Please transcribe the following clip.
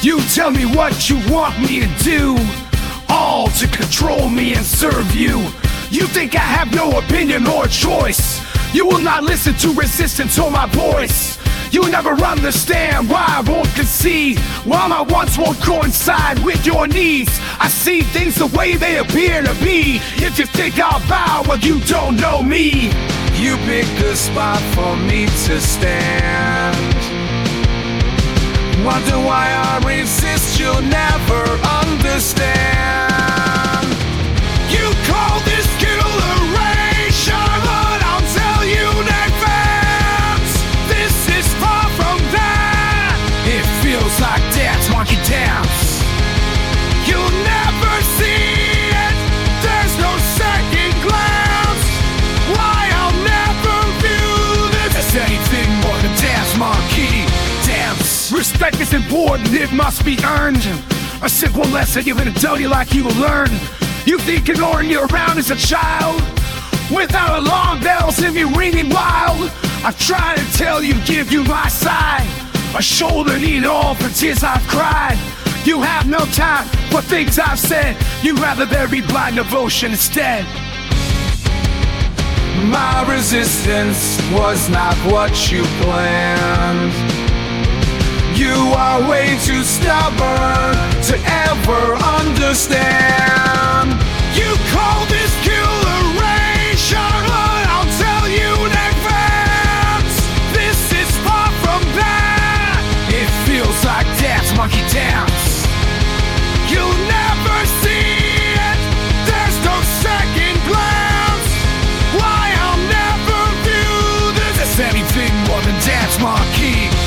You tell me what you want me to do, all to control me and serve you. You think I have no opinion or choice. You will not listen to resistance or my voice. You'll never understand why I won't concede, why my wants won't coincide with your needs. I see things the way they appear to be. If you think I'll bow, well, you don't know me. You picked a spot for me to stand. Wonder why I resist, you'll never understand. You call this killeration, but I'll tell you in advance, this is far from that. It feels like dance, monkey dance. You'll never see it, there's no second glance. Why I'll never view this as anything more than dance, monkey dance. Respect is important, it must be earned. A simple lesson you're gonna tell you like you will learn. You think ignoring you around as a child, without alarm bells and me ringing wild. I've tried to tell you, give you my side, a shoulder need all for tears I've cried. You have no time for things I've said, you'd rather bury blind devotion instead. My resistance was not what you planned. You are way too stubborn to ever understand. You call this killeration, but I'll tell you in advance, this is far from that. It feels like dance, monkey dance. You'll never see it, there's no second glance. Why I'll never view this as anything more than dance, monkey